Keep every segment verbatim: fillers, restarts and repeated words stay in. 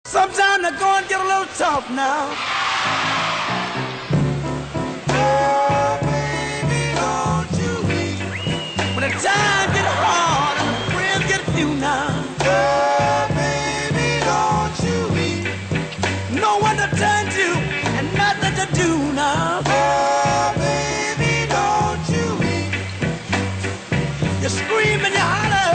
Sometimes they're going to get a little tough now. Oh, baby, don't you weep. When the time gets hard and the friends get few now. Oh, baby, don't you weep. No one to turn to and nothing to do now. Oh, baby, don't you weep. You scream and you holler.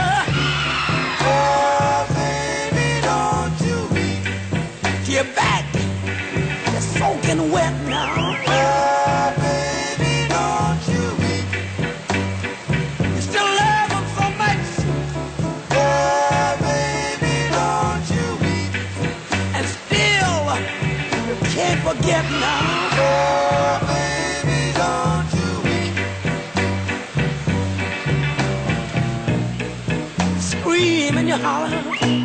Oh, baby, don't you weep. Your back is soaking wet now. Oh, baby, don't you weep. You still love him so much. Oh, baby, don't you weep. And still you can't forget now. Oh, baby, don't you weep. Scream and you holler.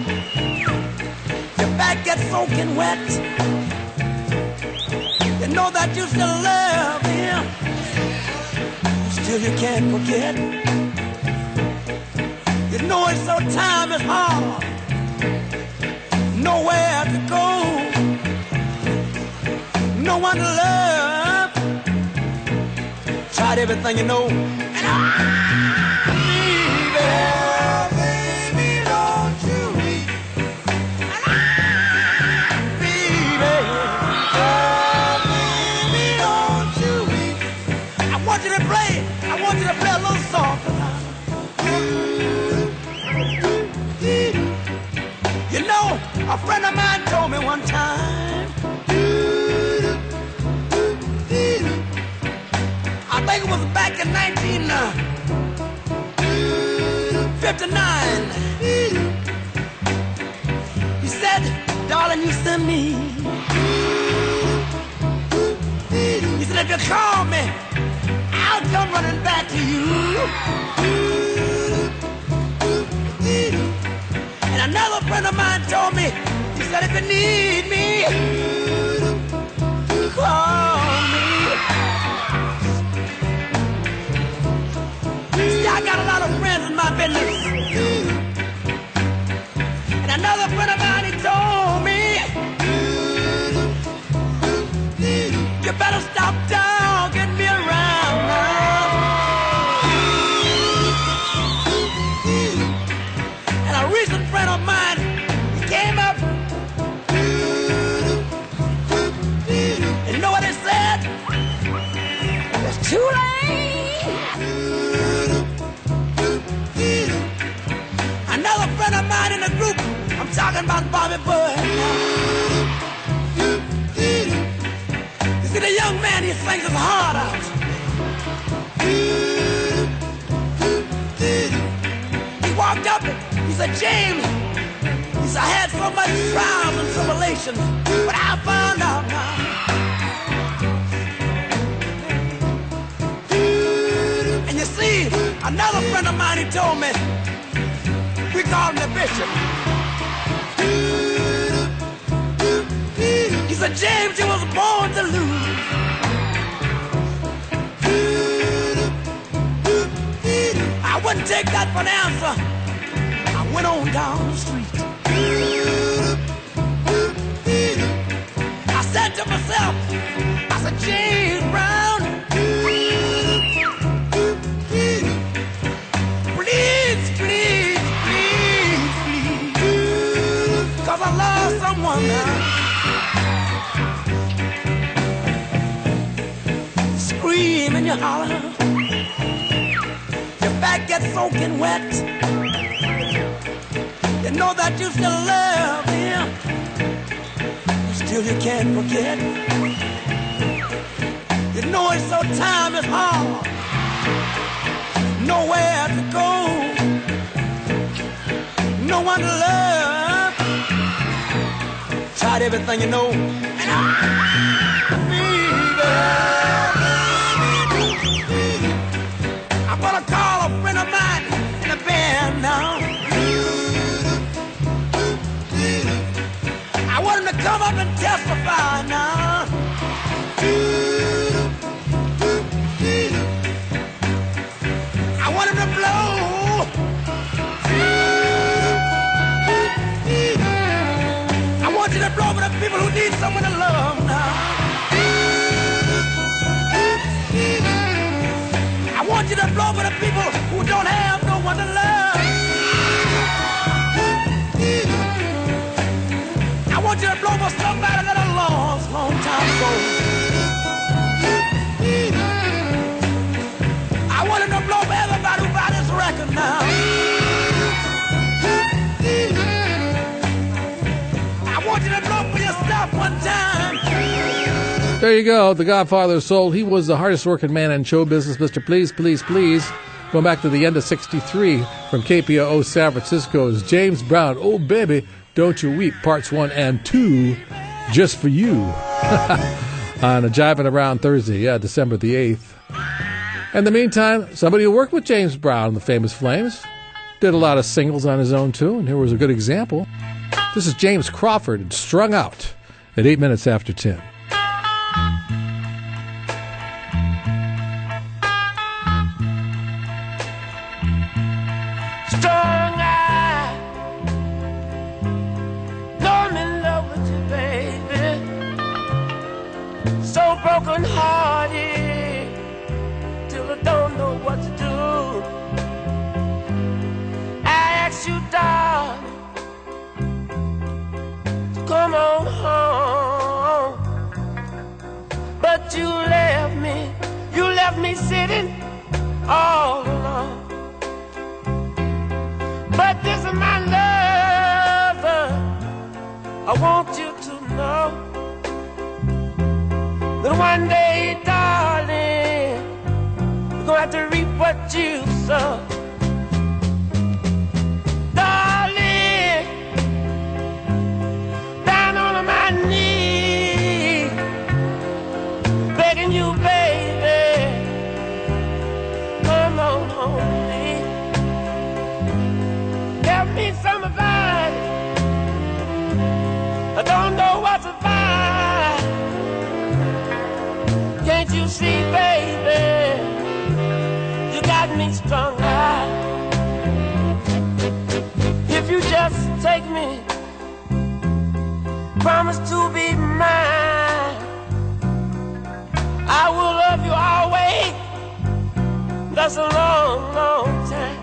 Your back gets soaking wet. You know that you still love him. Still you can't forget. You know it's so time is hard. Nowhere to go. No one to love. Tried everything you know. And I, baby, baby, don't you weep. And I, baby, oh, baby, don't you weep. I want you to play. I want you to play a little song tonight. You know, a friend of mine told me one time. I think it was back in nineteen fifty-nine. He said, darling, you send me. He said, if you call me, I'll come running back to you. And another friend of mine told me, he said, if you need me, call me. See, I got a lot of friends in my business. And another friend of mine, he told me, you better stop dogging me around now. And a recent friend of mine, he came up. And you know what he said? It's too late. Another friend of mine in the group, I'm talking about Bobby Bud. You see, the young man, he sings his heart out. He walked up and he said, James, he said, I had so much trials and tribulations, but I found out now. And you see, another friend of mine, he told me, we call him the bishop. He said, James, you was born to lose. I wouldn't take that for an answer. I went on down the street. I said to myself, I said, James Brown, please, please, please, please, cause I love someone now. Scream and you holler. Your back gets soaking wet. You know that you still love him. Still you can't forget. You know it's so time is hard. Nowhere to go. No one to love. Tried everything you know. And I, baby, I'm gonna call a friend of mine in the band now. I want him to come up and testify now. I want him to blow. I want you to blow for the people who need someone to love now. I want you to blow for the people who don't have no one to love. I want you to blow for somebody that I lost long time ago. I want you to blow for everybody who buy this record now. I want you to blow for yourself one time. There you go, the Godfather of Soul. He was the hardest working man in show business, Mister Please, Please, Please. Going back to the end of sixty-three from K P O O San Francisco is James Brown, Oh Baby, Don't You Weep, parts one and two, just for you. On a Jiving Around Thursday, yeah, December the eighth. In the meantime, somebody who worked with James Brown and the Famous Flames did a lot of singles on his own, too, and here was a good example. This is James Crawford, Strung Out, at eight minutes after ten. Strung out, know I'm in love with you, baby. So broken hearted, till I don't know what to do. I ask you, darling, to come on home, but you left me, you left me sitting all alone. But this is my lover, I want you to know that one day, darling, you're gonna have to reap what you sow. Darling, down on my knees, begging you, baby, come on home. Help me, somebody. I don't know what to buy. Can't you see, baby? You got me strung out. If you just take me, promise to be mine, I will love you always. That's a long, long time.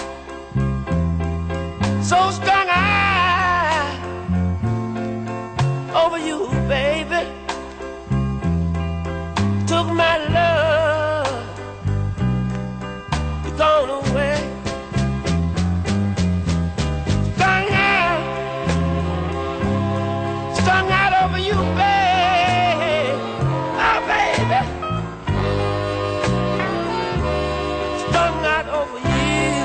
So strung out over you, baby. Took my love, you're gone away. Strung out, strung out over you, baby. Oh, baby. Strung out over you.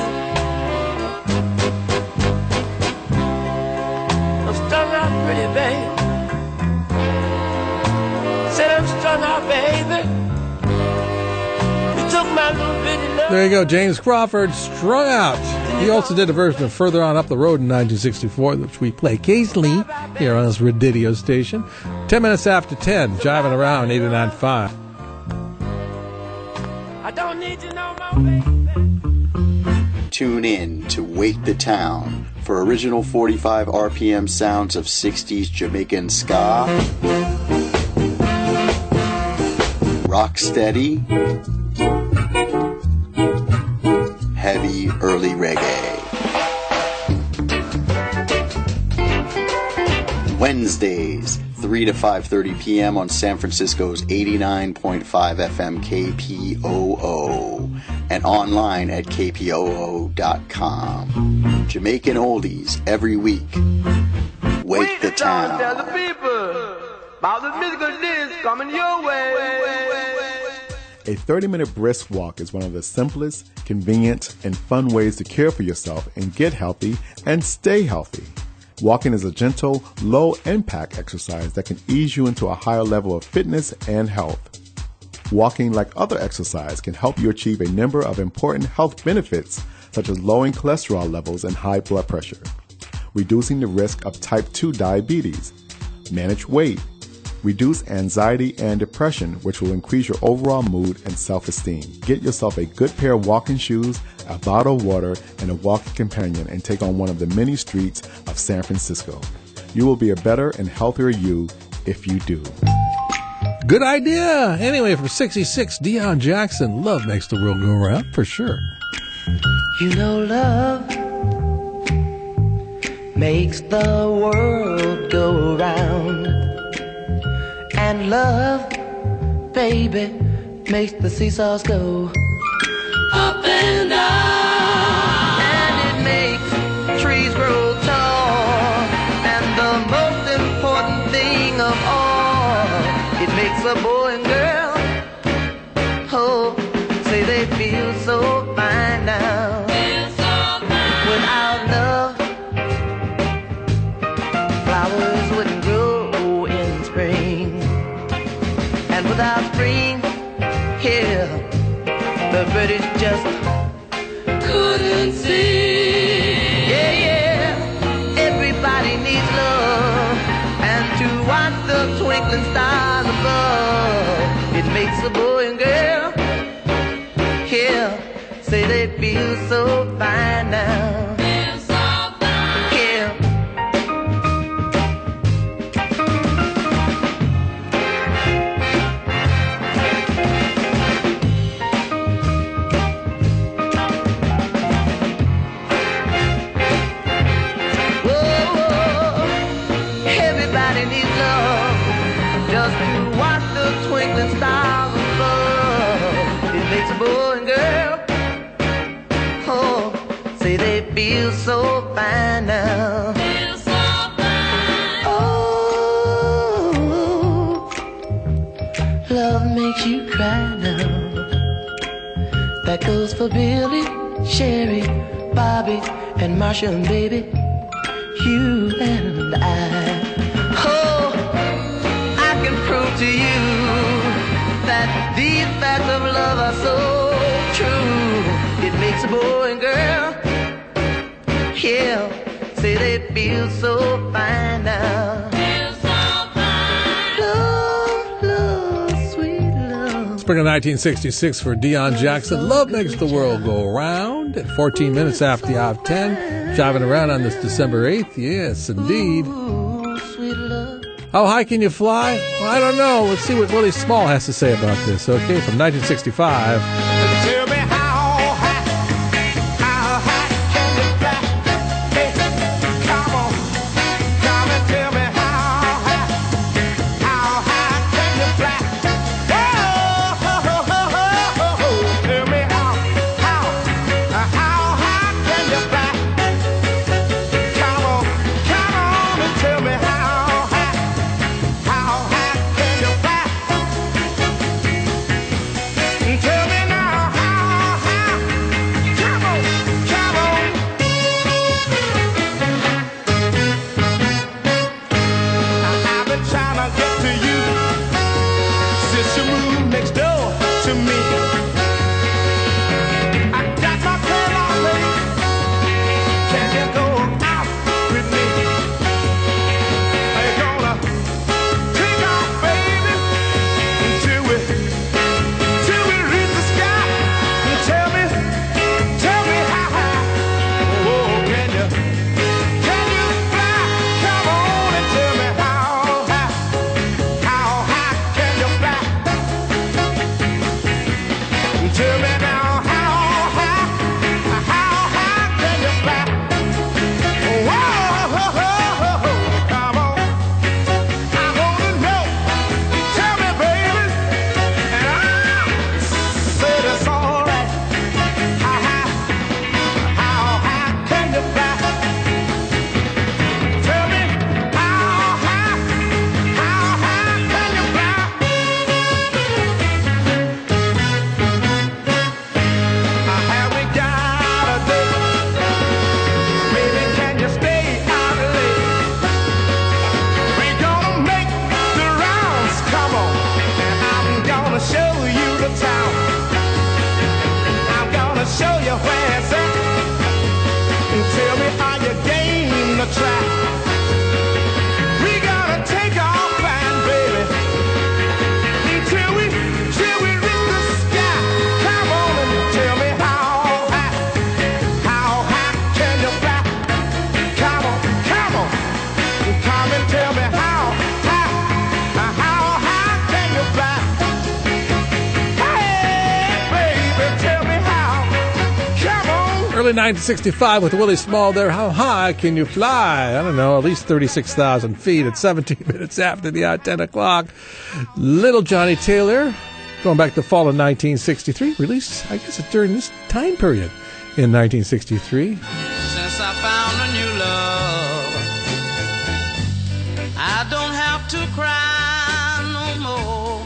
Pretty baby, said I'm strung out, baby. You took my little bitty love. There you go, James Crawford, Strung Out. He also did a version of Further On Up the Road in nineteen sixty-four, which we play occasionally here on this radio station. Ten minutes after ten, Jiving Around eighty-nine point five. I don't need to know my baby. Tune in to Wake the Town for original forty-five R P M sounds of sixties Jamaican ska, rocksteady, heavy early reggae. Wednesdays, three to five thirty p.m. on San Francisco's eighty-nine point five F M K P O O and online at K P O O dot com. Jamaican oldies every week. Wake the town. Tell the people about the musical disc coming your way. A thirty-minute brisk walk is one of the simplest, convenient, and fun ways to care for yourself and get healthy and stay healthy. Walking is a gentle, low-impact exercise that can ease you into a higher level of fitness and health. Walking, like other exercise, can help you achieve a number of important health benefits, such as lowering cholesterol levels and high blood pressure, reducing the risk of type two diabetes, manage weight, reduce anxiety and depression, which will increase your overall mood and self-esteem. Get yourself a good pair of walking shoes, a bottle of water, and a walking companion, and take on one of the many streets of San Francisco. You will be a better and healthier you if you do. Good idea. Anyway, from sixty-six, Deion Jackson, Love Makes the World Go Round, for sure. You know love makes the world go round, and love, baby, makes the seesaws go up and down, and it makes trees grow tall, and the most important thing of all, it makes a boy and girl, oh, say they feel so fine now. Feel so fine. Without love, flowers wouldn't grow in spring, and without spring, here, the British just couldn't sing. Yeah, yeah, everybody needs love, and to watch the twinkling stars above, it makes a boy and girl, here, say they feel so fine now. Feel so fine. Yeah. Whoa, everybody needs love, just to watch the twinkling stars above. It makes a boy and girl, oh, say they feel so fine now. Feel so fine. Oh, love makes you cry now. That goes for Billy, Sherry, Bobby, and Marsha, and baby, you and I. Oh, I can prove to you that these facts of love are so true. It makes a boy and girl, yeah, say they feel so fine now. Feel so fine. Love, love, sweet love. Spring of nineteen sixty-six for Deion Jackson, Love Makes the World Go Round, at fourteen minutes after the hour of ten, driving around on this December eighth. Yes, indeed. Ooh, sweet love. How high can you fly? Well, I don't know. Let's see what Willie Small has to say about this. Okay, from nineteen sixty-five. Tell me how high, how high can you fly? Hey, come on, come and tell me how high, how high can you fly? Oh, oh, oh, oh, oh, oh. Tell me how, how, how high can you fly? Come on, come on and tell me how high, how high can you fly? Tell me now. in nineteen sixty-five with Willie Small there. How high can you fly? I don't know, at least thirty-six thousand feet at seventeen minutes after the hour, ten o'clock. Little Johnny Taylor, going back to fall of nineteen sixty-three, released, I guess, during this time period in nineteen sixty-three. Since I found a new love, I don't have to cry no more.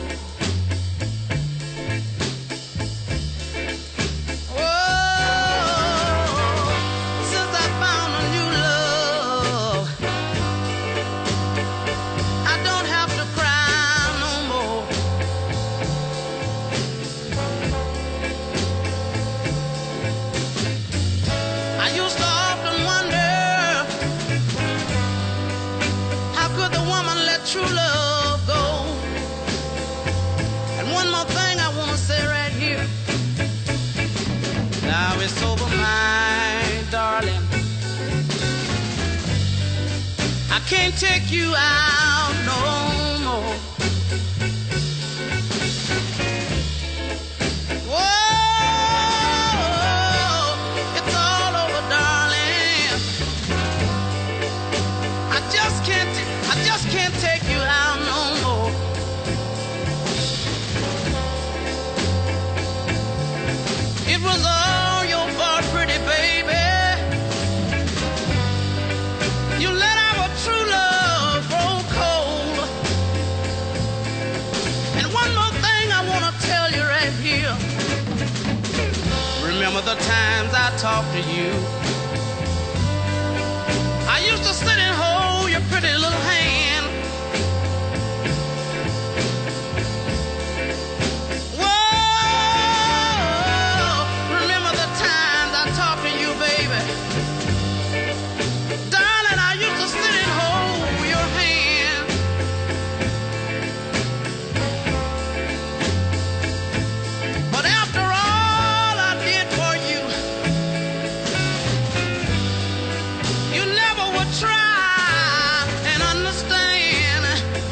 True love go. And one more thing I want to say right here. Now it's over, my darling. I can't take you out no more. Whoa, it's all over, darling. I just can't I just can't take you out no more. It was all your fault, pretty baby. You let our true love grow cold. And one more thing I want to tell you right here. Remember the times I talked to you. I used to sit and hold your pretty little hand. Whoa, remember the times I talked to you, baby. Darling, I used to sit and hold your hand. But after all I did for you, you never would try and understand.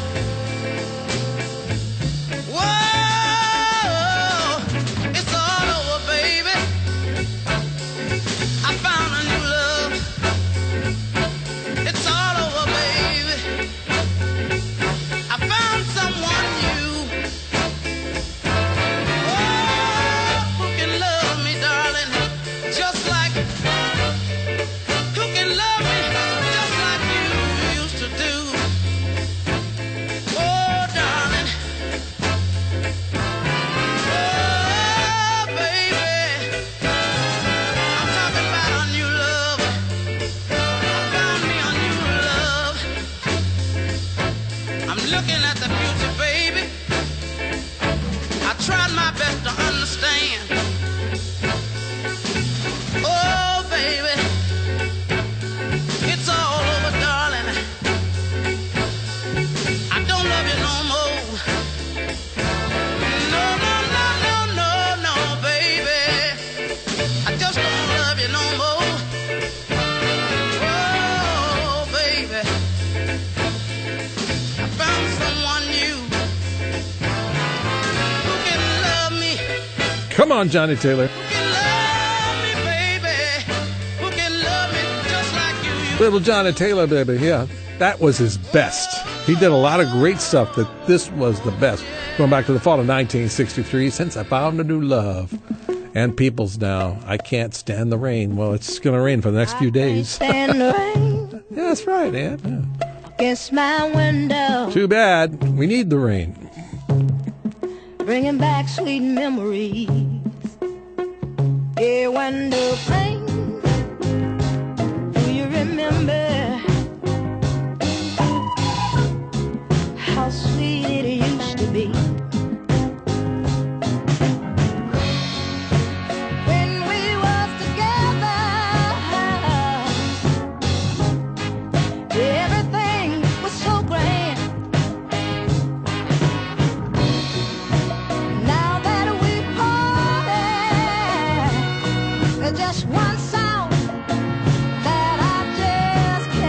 Whoa, it's all over, baby. I found a new love. It's all over, baby. I found someone new. Oh, who can love me, darling, just like Who can love me just like you used to do? Oh, darling. Oh, baby. I'm talking about a new love. I found me a new love. I'm looking at the future, baby. I tried my best to understand. Oh, baby. It's all over, darling. I don't love you no more. No, no, no, no, no, no, baby. I just don't love you no more. Oh, baby. I found someone new who can love me. Come on, Johnny Taylor. Who can love me, baby. Who can love me just like you used Little Johnny Taylor, baby, yeah. That was his best. He did a lot of great stuff, but this was the best. Going back to the fall of nineteen sixty-three, Since I Found a New Love. And Peoples Now, I Can't Stand the Rain. Well, it's going to rain for the next few days. Stand the rain Yeah, that's right, Ann. Yeah. against my window, Too bad. We need the rain. bringing back sweet memories. Yeah, when the rain, do you remember how sweet it used to be? When we was together, everything was so grand. Now that we parted, there's just one sound that I just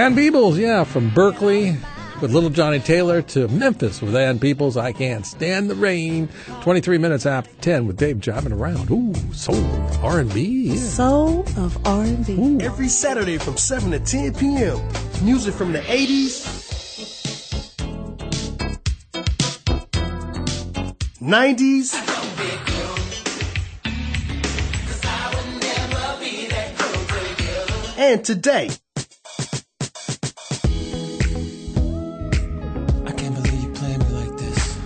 Ann Peebles, yeah, from Berkeley with Little Johnny Taylor to Memphis with Ann Peebles. I Can't Stand the Rain. twenty-three minutes after ten with Dave Jiving Around. Ooh, soul, R and B. Yeah. Soul of R and B. Ooh. Every Saturday from seven to ten p.m. Music from the eighties, nineties, and today. I can't believe you playing me like this.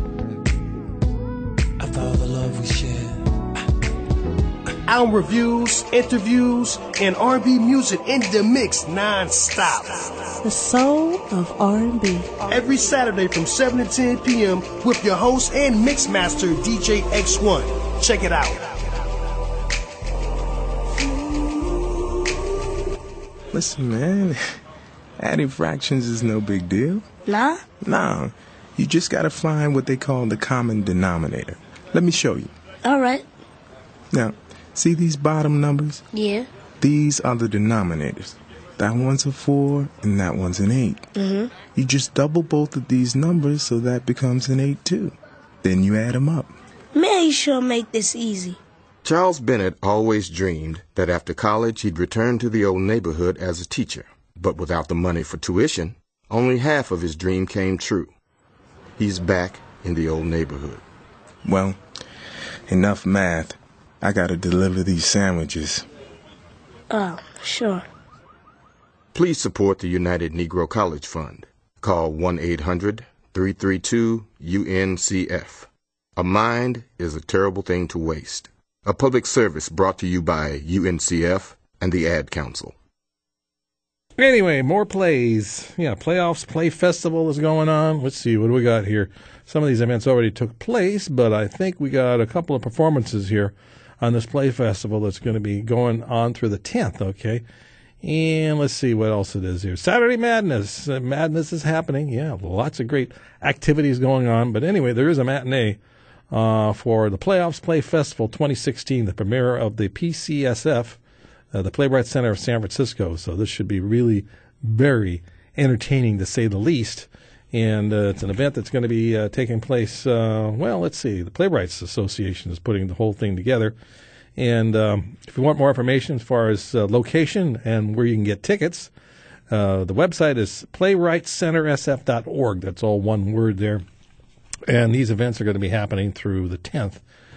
After all the love we shared. Album reviews, interviews, and R and B music in the mix non-stop. The soul of R and B. Every Saturday from seven to ten p.m. with your host and mixmaster D J X one. Check it out. Listen, man, adding fractions is no big deal. Nah? Nah, you just gotta find what they call the common denominator. Let me show you. All right. Now, see these bottom numbers? Yeah. These are the denominators. That one's a four and that one's an eight. Mm-hmm. You just double both of these numbers so that becomes an eight too. Then you add them up. Man, you sure make this easy. Charles Bennett always dreamed that after college he'd return to the old neighborhood as a teacher. But without the money for tuition, only half of his dream came true. He's back in the old neighborhood. Well, enough math. I gotta deliver these sandwiches. Oh, sure. Please support the United Negro College Fund. Call one eight hundred three three two U N C F. A mind is a terrible thing to waste. A public service brought to you by U N C F and the Ad Council. Anyway, more plays. Yeah, playoffs, play festival is going on. Let's see, what do we got here? Some of these events already took place, but I think we got a couple of performances here on this play festival that's going to be going on through the tenth, okay? And let's see what else it is here. Saturday Madness. Uh, Madness is happening. Yeah, lots of great activities going on. But anyway, there is a matinee uh, for the Playoffs Play Festival twenty sixteen, the premiere of the P C S F, uh, the Playwright Center of San Francisco. So this should be really very entertaining, to say the least. And uh, it's an event that's going to be uh, taking place, uh, well, let's see, the Playwrights Association is putting the whole thing together. And um, if you want more information as far as uh, location and where you can get tickets, uh, the website is playwright center s f dot org. That's all one word there. And these events are going to be happening through the tenth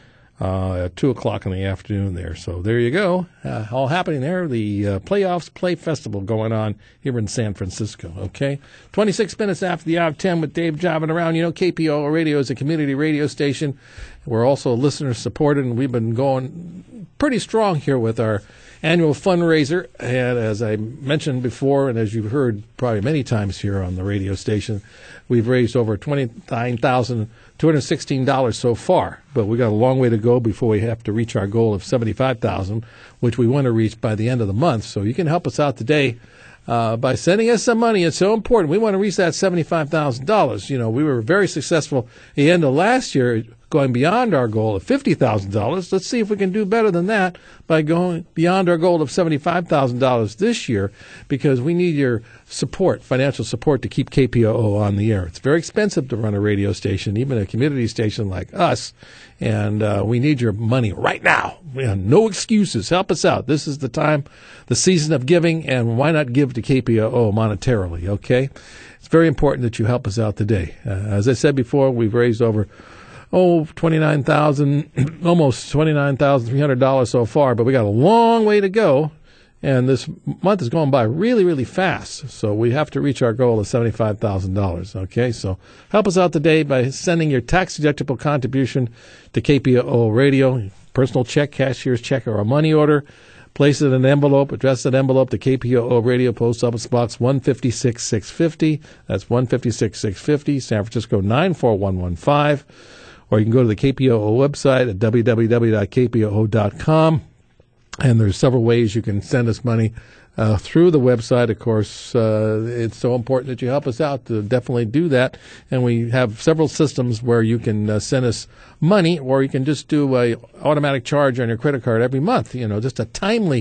uh, at two o'clock in the afternoon there. So there you go. Uh, all happening there. The uh, Playoffs Play Festival going on here in San Francisco. Okay. twenty-six minutes after the hour of ten with Dave Jiving Around. You know, K P O O Radio is a community radio station. We're also listener supported, and we've been going pretty strong here with our annual fundraiser. And as I mentioned before, and as you've heard probably many times here on the radio station, we've raised over twenty-nine thousand two hundred sixteen dollars so far. But we got a long way to go before we have to reach our goal of seventy-five thousand dollars, which we want to reach by the end of the month. So you can help us out today uh, by sending us some money. It's so important. We want to reach that seventy-five thousand dollars. You know, we were very successful at the end of last year, going beyond our goal of fifty thousand dollars. Let's see if we can do better than that by going beyond our goal of seventy-five thousand dollars this year, because we need your support, financial support, to keep K P O O on the air. It's very expensive to run a radio station, even a community station like us, and uh, we need your money right now. No excuses. Help us out. This is the time, the season of giving, and why not give to K P O O monetarily, okay? It's very important that you help us out today. Uh, as I said before, we've raised over Oh, twenty-nine thousand, almost twenty-nine thousand three hundred dollars so far, but we got a long way to go, and this month is going by really, really fast. So we have to reach our goal of seventy-five thousand dollars. Okay, so help us out today by sending your tax-deductible contribution to K P O O Radio, personal check, cashier's check, or a money order. Place it in an envelope, address that envelope to K P O O Radio, Post Office Box one fifty-six six fifty. That's one fifty-six six fifty, San Francisco nine four one one five. Or you can go to the K P O O website at w w w dot k p o o dot com. And there's several ways you can send us money uh, through the website. Of course, uh, it's so important that you help us out to definitely do that. And we have several systems where you can uh, send us money, or you can just do a automatic charge on your credit card every month. You know, just a timely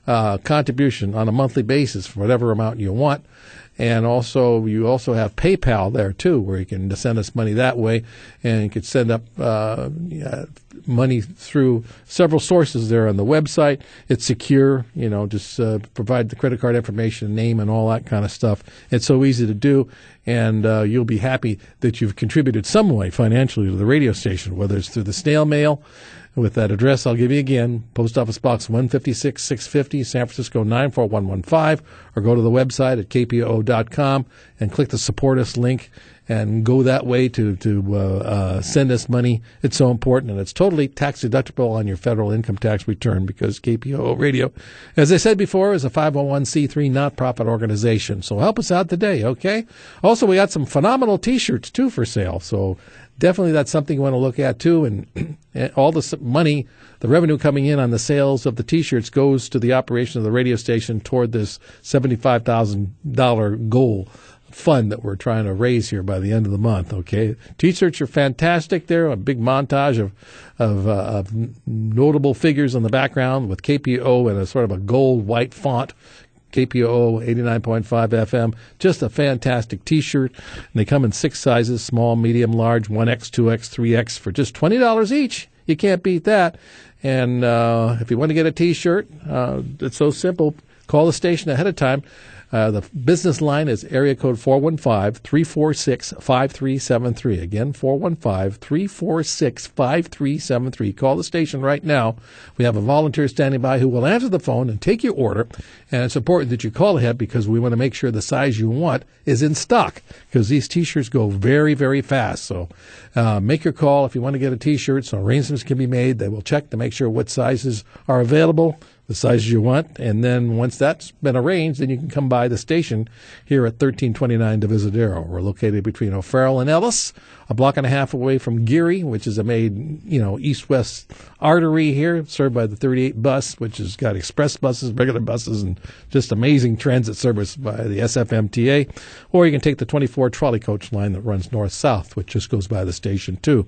uh, contribution on a monthly basis for whatever amount you want. And also, you also have PayPal there, too, where you can send us money that way. And you can send up uh, yeah, money through several sources there on the website. It's secure. You know, just uh, provide the credit card information, name, and all that kind of stuff. It's so easy to do. And uh, you'll be happy that you've contributed some way financially to the radio station, whether it's through the snail mail. With that address, I'll give you again, Post Office Box one fifty-six, six fifty, San Francisco nine four one one five, or go to the website at K P O O dot com and click the Support Us link and go that way to, to uh, uh, send us money. It's so important, and it's totally tax deductible on your federal income tax return because K P O O Radio, as I said before, is a five oh one c three not-profit organization. So help us out today, okay? Also, we got some phenomenal T-shirts, too, for sale, so definitely that's something you want to look at, too. And all the money, the revenue coming in on the sales of the T-shirts goes to the operation of the radio station toward this seventy-five thousand dollars goal fund that we're trying to raise here by the end of the month, okay? T-shirts are fantastic there, a big montage of of, uh, of notable figures in the background with K P O in a sort of a gold-white font. K P O O eighty-nine point five F M, just a fantastic T-shirt. And they come in six sizes, small, medium, large, one X, two X, three X, for just twenty dollars each. You can't beat that. And uh, if you want to get a T-shirt, uh, it's so simple. Call the station ahead of time. Uh, the business line is area code four one five, three four six, five three seven three. Again, four one five, three four six, five three seven three. Call the station right now. We have a volunteer standing by who will answer the phone and take your order. And it's important that you call ahead because we want to make sure the size you want is in stock because these T-shirts go very, very fast. So uh, make your call if you want to get a T-shirt so arrangements can be made. They will check to make sure what sizes are available, the sizes you want, and then once that's been arranged, then you can come by the station here at thirteen twenty-nine Divisadero. We're located between O'Farrell and Ellis, a block and a half away from Geary, which is a made, you know, east-west artery here, served by the thirty-eight bus, which has got express buses, regular buses, and just amazing transit service by the S F M T A. Or you can take the twenty-four trolley coach line that runs north-south, which just goes by the station, too.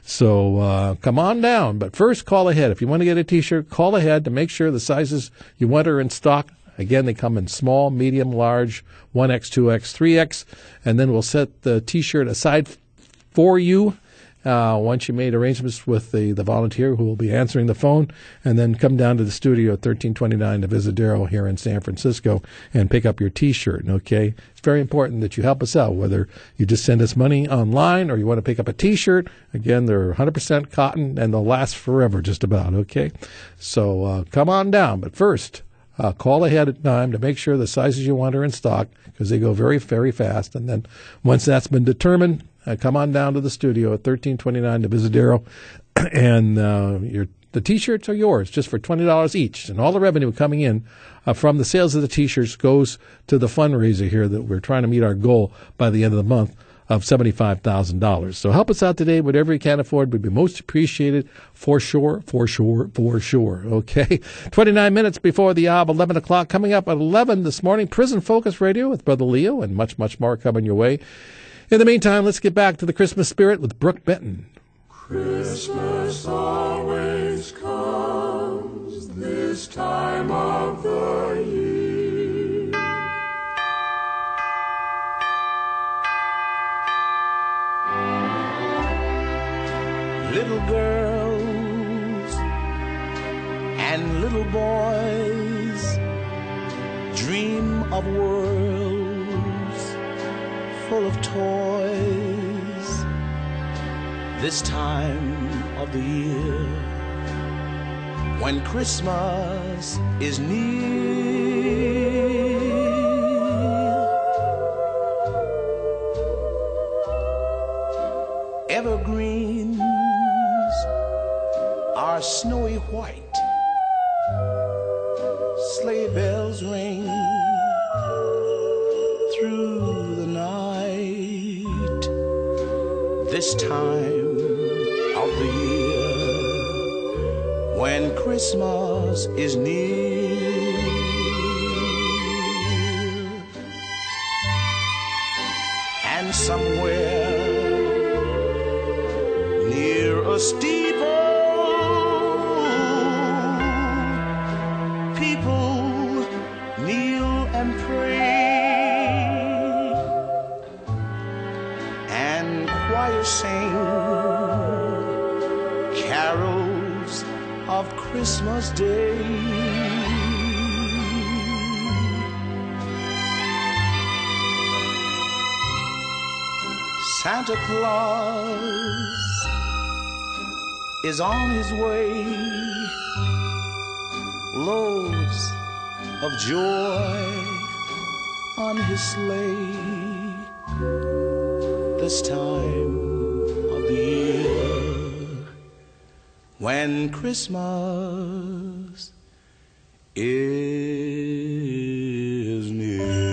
So uh, come on down. But first, call ahead. If you want to get a T-shirt, call ahead to make sure the sizes you want are in stock. Again, they come in small, medium, large, one X, two X, three X, and then we'll set the T-shirt aside for you uh, once you made arrangements with the, the volunteer who will be answering the phone, and then come down to the studio at thirteen twenty-nine Divisadero here in San Francisco and pick up your T-shirt, okay? It's very important that you help us out, whether you just send us money online or you want to pick up a T-shirt. Again, they're one hundred percent cotton, and they'll last forever just about, okay? So uh, come on down. But first, uh, call ahead of time to make sure the sizes you want are in stock because they go very, very fast. And then once that's been determined, Uh, come on down to the studio at thirteen twenty-nine Divisadero, and uh, your, the T-shirts are yours just for twenty dollars each. And all the revenue coming in uh, from the sales of the T-shirts goes to the fundraiser here that we're trying to meet our goal by the end of the month of seventy-five thousand dollars. So help us out today. Whatever you can afford would be most appreciated for sure, for sure, for sure. Okay? twenty-nine minutes before the hour of eleven o'clock. Coming up at eleven this morning, Prison Focus Radio with Brother Leo and much, much more coming your way. In the meantime, let's get back to the Christmas spirit with Brooke Benton. Christmas always comes this time of the year. Little girls and little boys dream of worlds full of toys this time of the year when Christmas is near. Evergreens are snowy white, sleigh bells ring through the night this time of the year when Christmas is near. And somewhere near a steeple people Christmas Day. Santa Claus is on his way, loads of joy on his sleigh. This time of the year, when Christmas is near.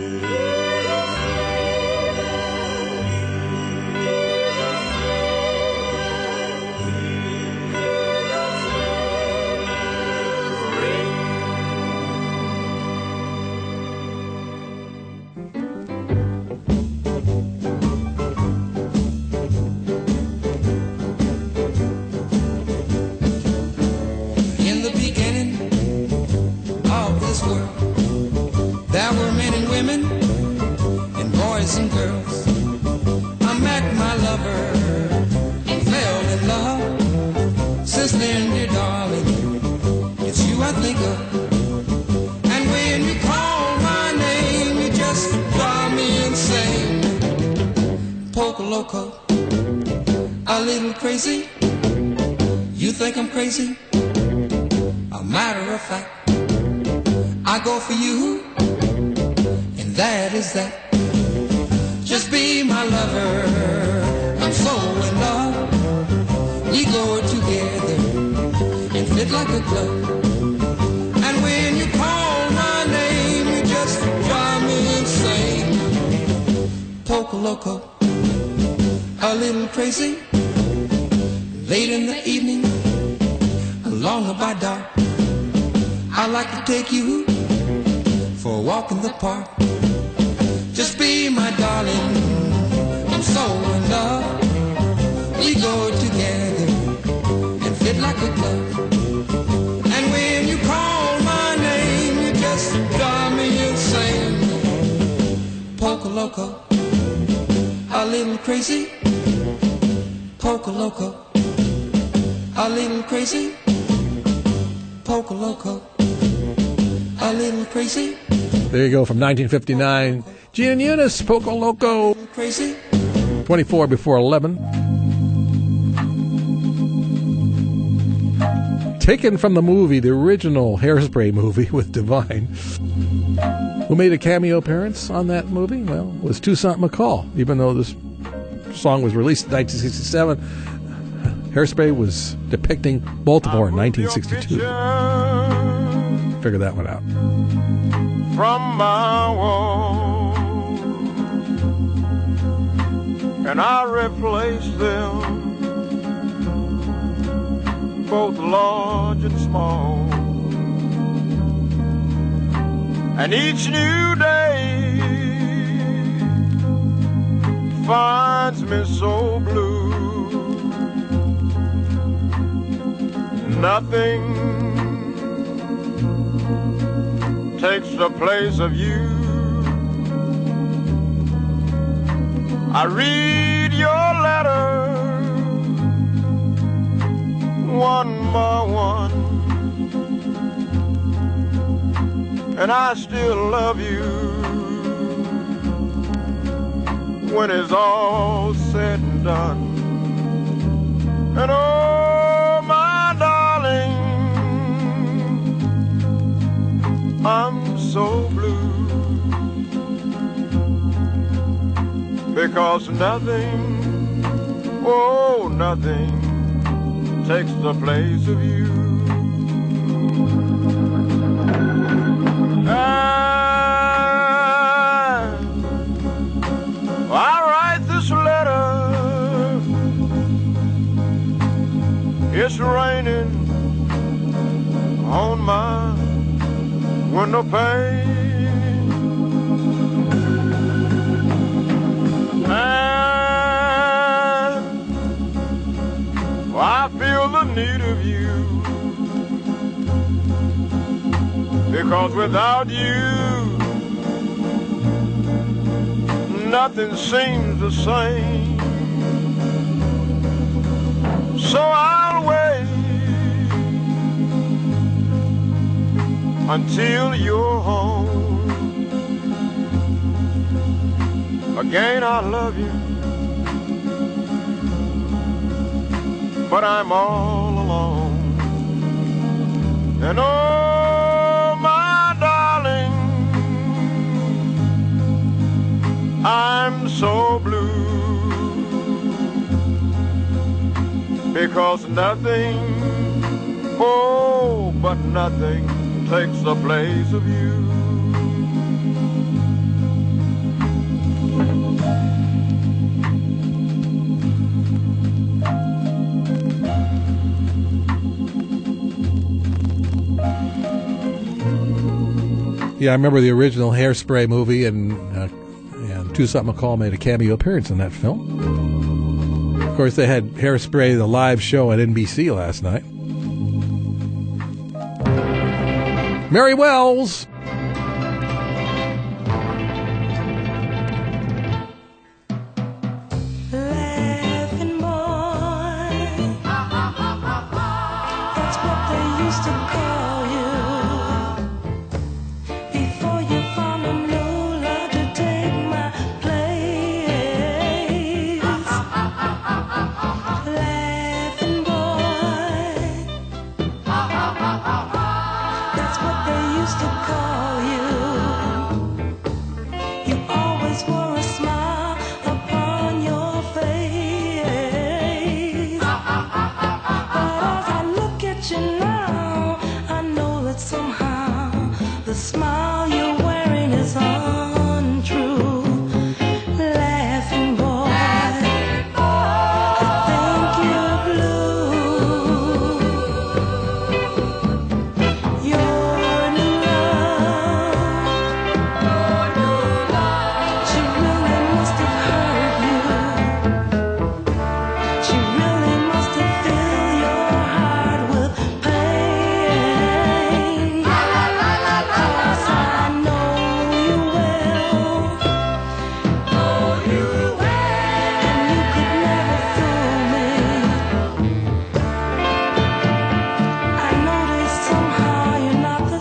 And girls, I met my lover and fell in love. Since then, dear darling, it's you I think of. And when you call my name, you just drive me insane. Poco loco, a little crazy. You think I'm crazy? A matter of fact, I go for you, and that is that. Just be my lover, I'm so in love. We go together and fit like a glove. And when you call my name, you just drive me insane. Poco loco, a little crazy. Late in the evening, along by dark, I like to take you for a walk in the park. Just be my darling, I'm so in love. We go together and fit like a glove. And when you call my name, you just drive me insane. Poco loco, a little crazy. Poco loco, a little crazy. Poco loco, a little crazy. There you go, from nineteen fifty-nine. Gene and Eunice, Poco Loco. Crazy. twenty-four before eleven. Taken from the movie, the original Hairspray movie with Divine. Who made a cameo appearance on that movie? Well, it was Toussaint McCall. Even though this song was released in nineteen sixty-seven, Hairspray was depicting Baltimore in nineteen sixty-two. Figure that one out. From my wall, and I replace them, both large and small. And each new day finds me so blue. Nothing takes the place of you. I read your letter one by one, and I still love you when it's all said and done. And oh, my darling, I'm so blue, because nothing, oh, nothing takes the place of you. And I write this letter, it's raining on my window pane. And I feel the need of you, because without you nothing seems the same. So I'll wait until you're home. Again, I love you, but I'm all alone. And oh, my darling, I'm so blue, because nothing, oh, but nothing takes the place of you. Yeah, I remember the original Hairspray movie, and uh, and Toussaint McCall made a cameo appearance in that film. Of course, they had Hairspray, the live show at N B C last night. Mary Wells. Laughing boy, that's what they used to call you. Before you found a new love to take my place. Laughing boy, that's what they used to call you. You always wore a smile upon your face. But as I look at you now, I know that somehow the smile you're wearing is untrue. Laughing boy, I think you're blue. Your new love, she really must have hurt you. She really must have filled your heart with pain. 'Cause I know you will. Oh, you will. And you could never fool me. I notice somehow you're not the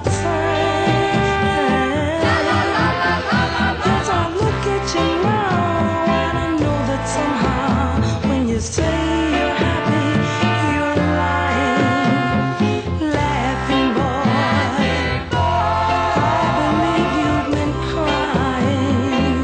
same. Yes, I look at you now and I know that somehow when you say you're happy, you're lying. Laughing boy, I believe you've been crying.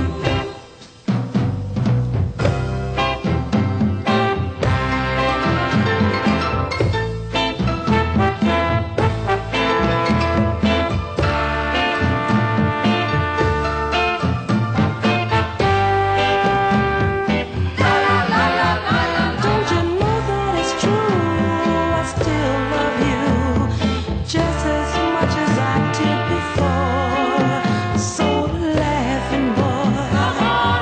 Don't you know that it's true? I still love you just as much as I did before. So laughing boy, come on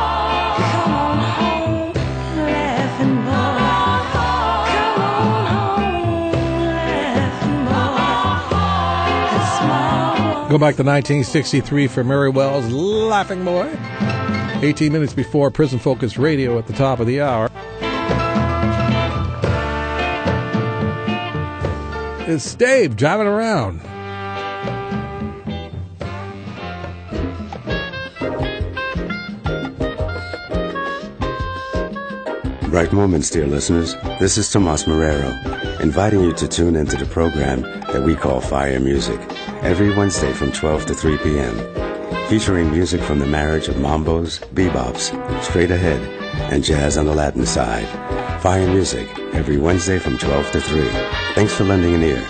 home, laughing boy, come on home, laughing boy, and smile. Go back to nineteen sixty-three for Mary Wells, Laughing Boy. eighteen minutes before Prison Focus Radio at the top of the hour. It's Dave driving around. Bright moments, dear listeners. This is Tomas Marrero, inviting you to tune into the program that we call Fire Music, every Wednesday from twelve to three p.m., featuring music from the marriage of mambos, bebops, straight ahead, and jazz on the Latin side. Fire Music, every Wednesday from twelve to three. Thanks for lending an ear.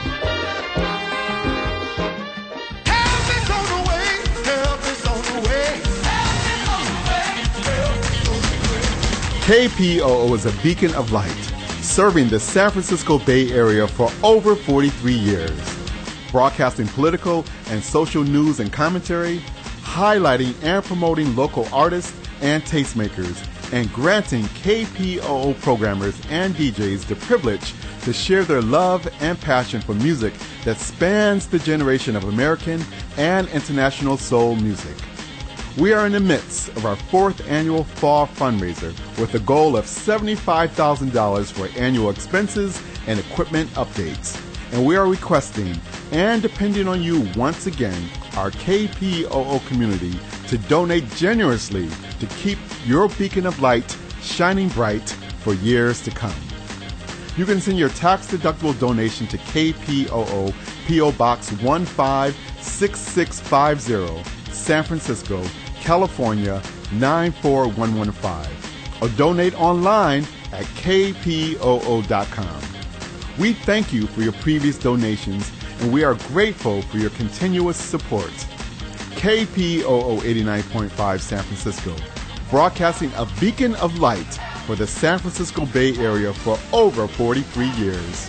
K P O O is a beacon of light, serving the San Francisco Bay Area for over forty-three years. Broadcasting political and social news and commentary, highlighting and promoting local artists and tastemakers, and granting K P O O programmers and D Js the privilege to share their love and passion for music that spans the generation of American and international soul music. We are in the midst of our fourth annual fall fundraiser with a goal of seventy-five thousand dollars for annual expenses and equipment updates. And we are requesting and depending on you once again, our K P O O community, to donate generously to keep your beacon of light shining bright for years to come. You can send your tax-deductible donation to K P O O, P O. Box one five six six five zero, San Francisco, California nine four one one five, or donate online at K P O O dot com. We thank you for your previous donations, and we are grateful for your continuous support. K P O O eighty-nine point five San Francisco, broadcasting a beacon of light for the San Francisco Bay Area for over forty-three years.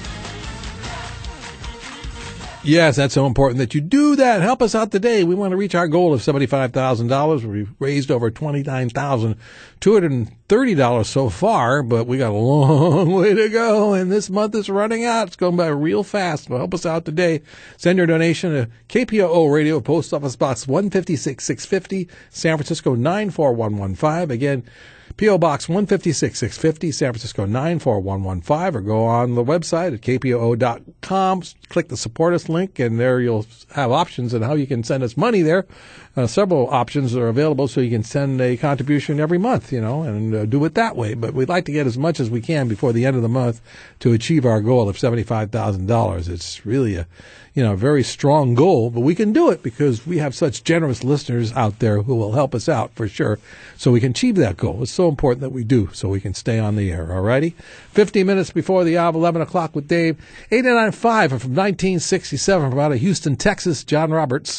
Yes, that's so important that you do that. Help us out today. We want to reach our goal of seventy-five thousand dollars. We've raised over twenty-nine thousand two hundred thirty dollars so far, but we got a long way to go, and this month is running out. It's going by real fast. But help us out today. Send your donation to K P O O Radio, Post Office Box one fifty-six six fifty, San Francisco nine four one one five. Again, P O. Box one fifty-six six fifty, San Francisco nine four one one five, or go on the website at K P O O dot com, click the Support Us link, and there you'll have options on how you can send us money there. Uh, several options are available, so you can send a contribution every month, you know, and uh, do it that way. But we'd like to get as much as we can before the end of the month to achieve our goal of seventy-five thousand dollars. It's really a, you know, a very strong goal, but we can do it because we have such generous listeners out there who will help us out for sure, so we can achieve that goal. It's so important that we do, so we can stay on the air, all righty? fifty minutes before the hour of eleven o'clock with Dave. eighty-nine point five and from nineteen sixty-seven from out of Houston, Texas, John Roberts.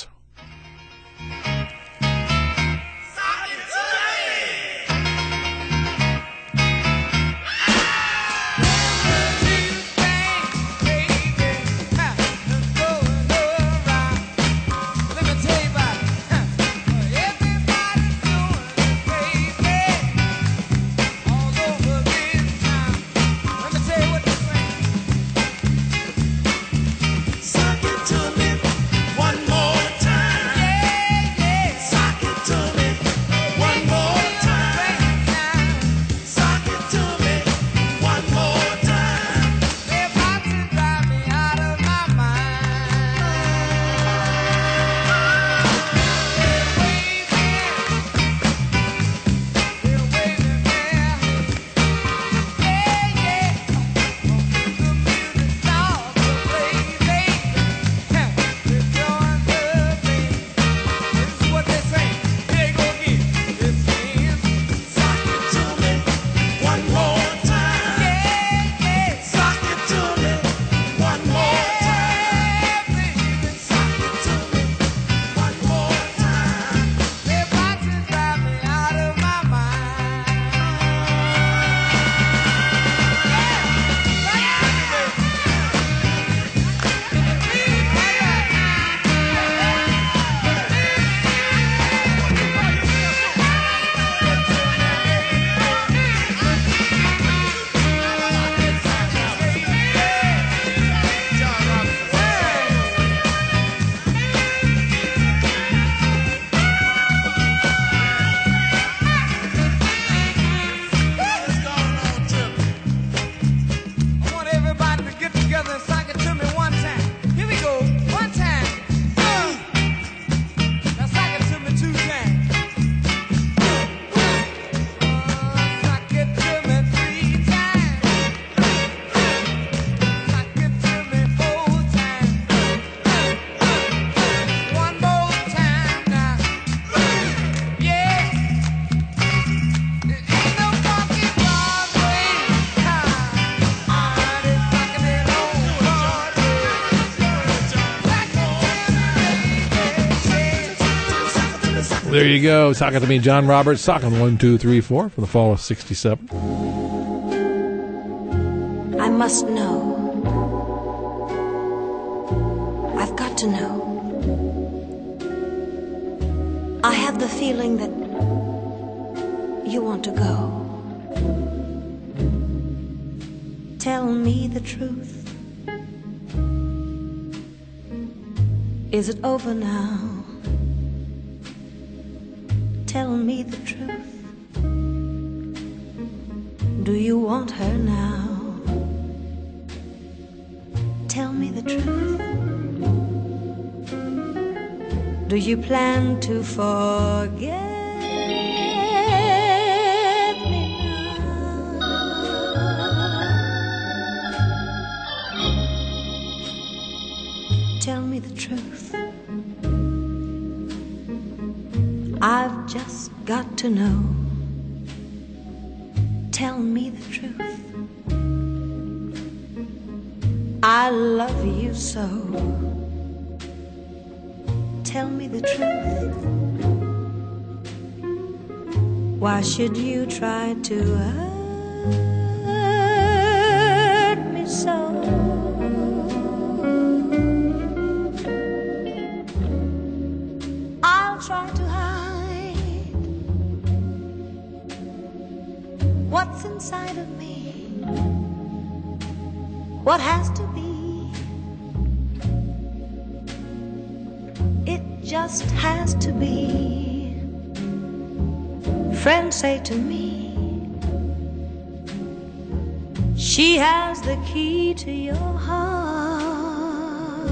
There you go. Talking to me, John Roberts. Talking one, two, three, four for the fall of sixty-seven. I must know. I've got to know. I have the feeling that you want to go. Tell me the truth. Is it over now? Tell me the truth. Do you want her now? Tell me the truth. Do you plan to forget me now? Tell me the truth. I've just got to know. Tell me the truth. I love you so. Tell me the truth. Why should you try to hurt me so? I'll try to hide what's inside of me, what has to be. Just has to be. Friends say to me, she has the key to your heart.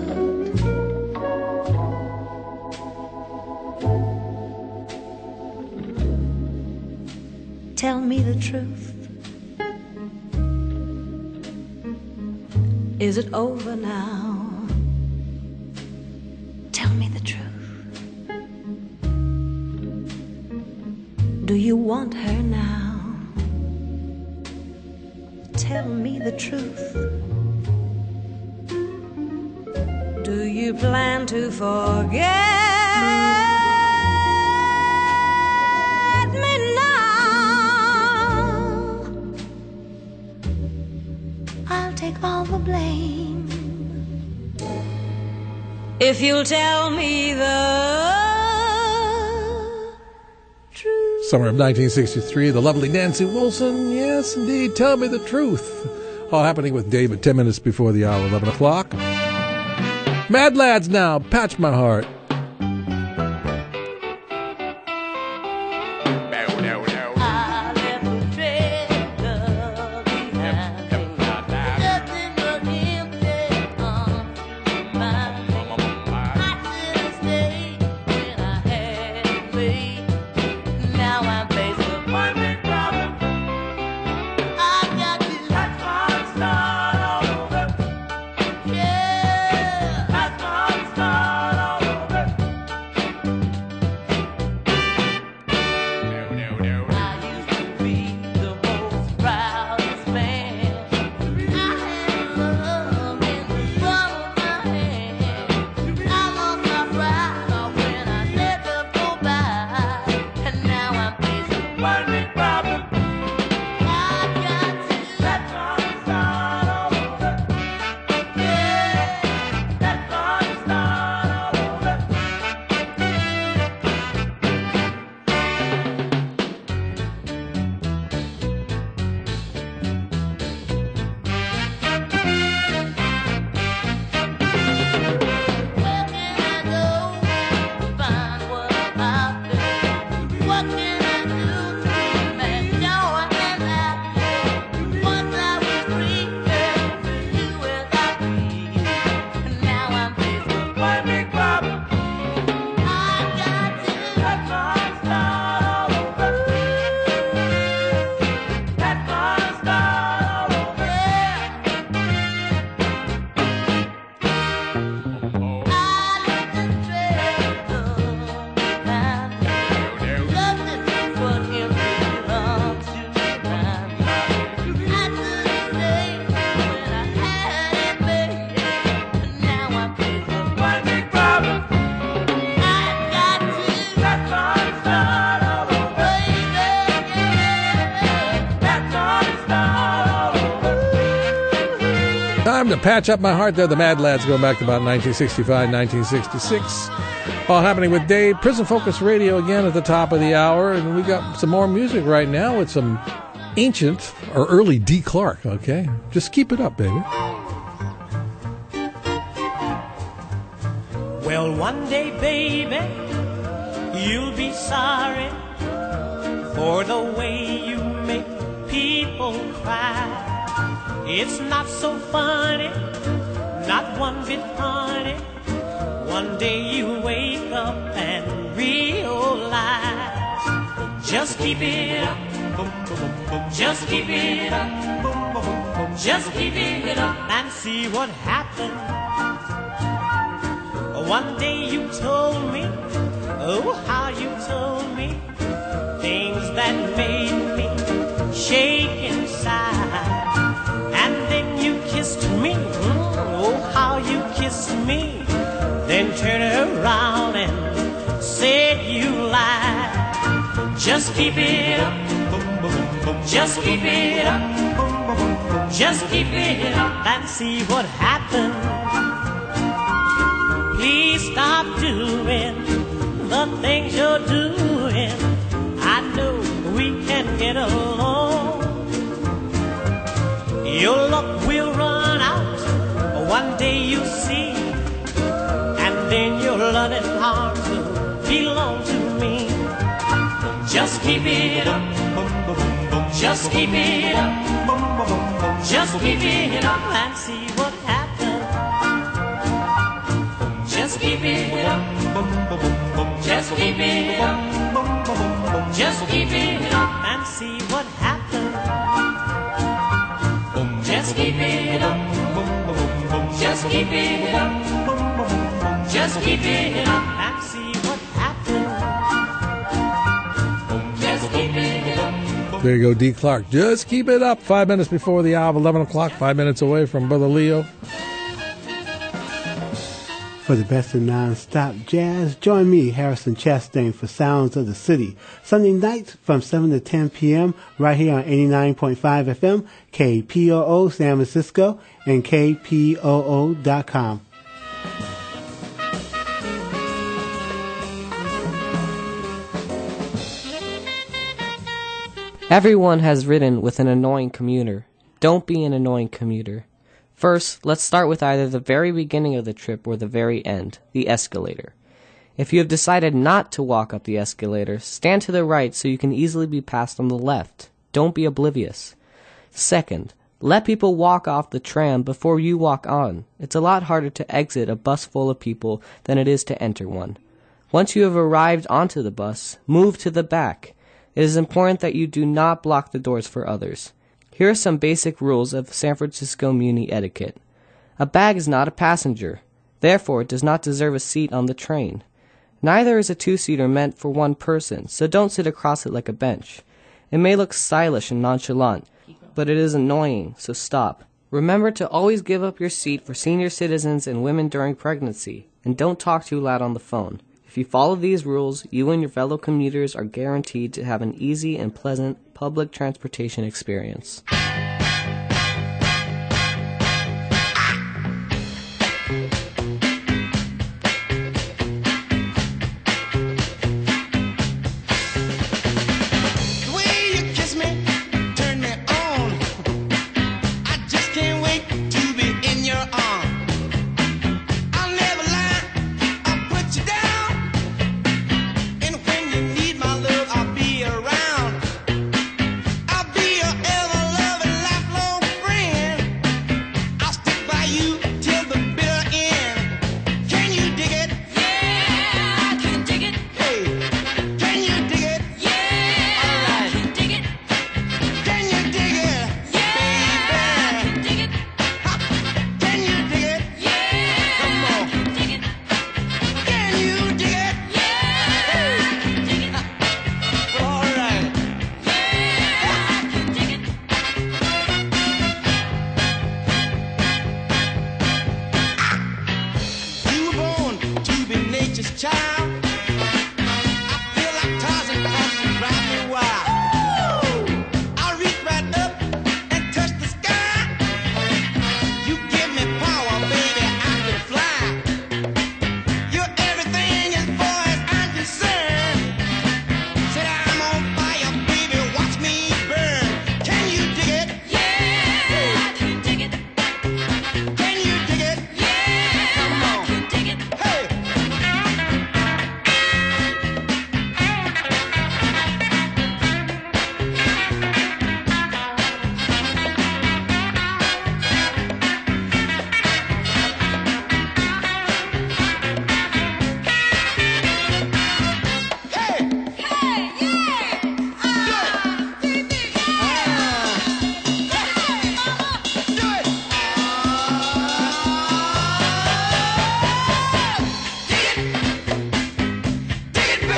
Tell me the truth. Is it over now? Do you want her now? Tell me the truth. Do you plan to forget me now? I'll take all the blame if you'll tell me the Summer of nineteen sixty-three, the lovely Nancy Wilson. Yes, indeed. Tell me the truth. All happening with David, ten minutes before the hour, eleven o'clock. Mad Lads now. Patch My Heart. Time to patch up my heart there. The Mad Lads going back to about nineteen sixty-five, nineteen sixty-six. All happening with Dave. Prison Focus Radio again at the top of the hour. And we got some more music right now with some ancient or early D. Clark, okay? Just keep it up, baby. Well, one day, baby, you'll be sorry for the way you make people cry. It's not so funny, not one bit funny, One day you wake up and realize, just keep it up, just keep it up, just keep it up and see what happens. One day you told me, oh how you told me, things that made me shake inside. And then you kissed me, oh how you kissed me, then turned around and said you lied. Just keep it up, just keep it up, just keep it up and see what happens. Please stop doing the things you're doing. I know we can get along. Your luck will run out, one day you see, and then your loving arms will belong to me. Just keep it up, just keep it up, just keep it up and see what happens. Just keep it up, just keep it up, just keep it up and see what happens. Just keep it up, just keep it up, just keep it up and see what happens. Just keep it up. There you go, D. Clark. Just keep it up. Five minutes before the hour of eleven o'clock, five minutes away from Brother Leo. For the best of non-stop jazz, join me, Harrison Chastain, for Sounds of the City. Sunday nights from seven to ten p.m. right here on eighty-nine point five F M, K P O O San Francisco, and K P O O dot com. Everyone has ridden with an annoying commuter. Don't be an annoying commuter. First, let's start with either the very beginning of the trip or the very end, the escalator. If you have decided not to walk up the escalator, stand to the right so you can easily be passed on the left. Don't be oblivious. Second, let people walk off the tram before you walk on. It's a lot harder to exit a bus full of people than it is to enter one. Once you have arrived onto the bus, move to the back. It is important that you do not block the doors for others. Here are some basic rules of San Francisco Muni etiquette. A bag is not a passenger. Therefore, it does not deserve a seat on the train. Neither is a two-seater meant for one person, so don't sit across it like a bench. It may look stylish and nonchalant, but it is annoying, so stop. Remember to always give up your seat for senior citizens and women during pregnancy, and don't talk too loud on the phone. If you follow these rules, you and your fellow commuters are guaranteed to have an easy and pleasant public transportation experience. I'll be your ever-loving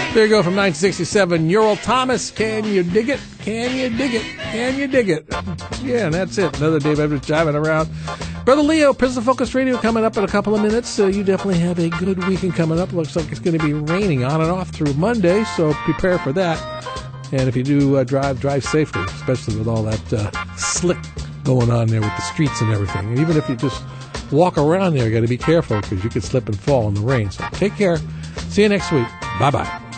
There you go from nineteen sixty-seven, Ural Thomas. Can you dig it? Can you dig it? Can you dig it? Yeah, and that's it. Another Dave Edwards jiving around. Brother Leo, Prison Focus Radio coming up in a couple of minutes. So you definitely have a good weekend coming up. Looks like it's going to be raining on and off through Monday, so prepare for that. And if you do uh, drive, drive safely, especially with all that uh, slick going on there with the streets and everything. And even if you just walk around there, you got to be careful because you could slip and fall in the rain. So take care. See you next week. Bye-bye.